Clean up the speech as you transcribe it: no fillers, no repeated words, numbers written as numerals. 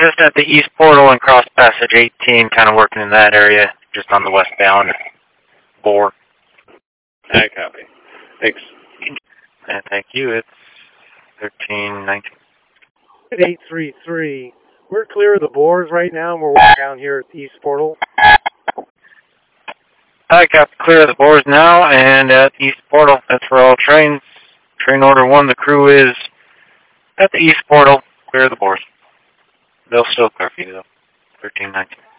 Just at the east portal and cross passage 18, kind of working in that area, just on the westbound bore. I copy. Thanks. And thank you. It's 1319. 833. We're clear of the bores right now, and we're walking down here at the east portal. I got clear of the bores now, and at the east portal, that's for all trains. Train order 1, the crew is at the east portal, clear of the bores. They'll still curfew, though. 1319.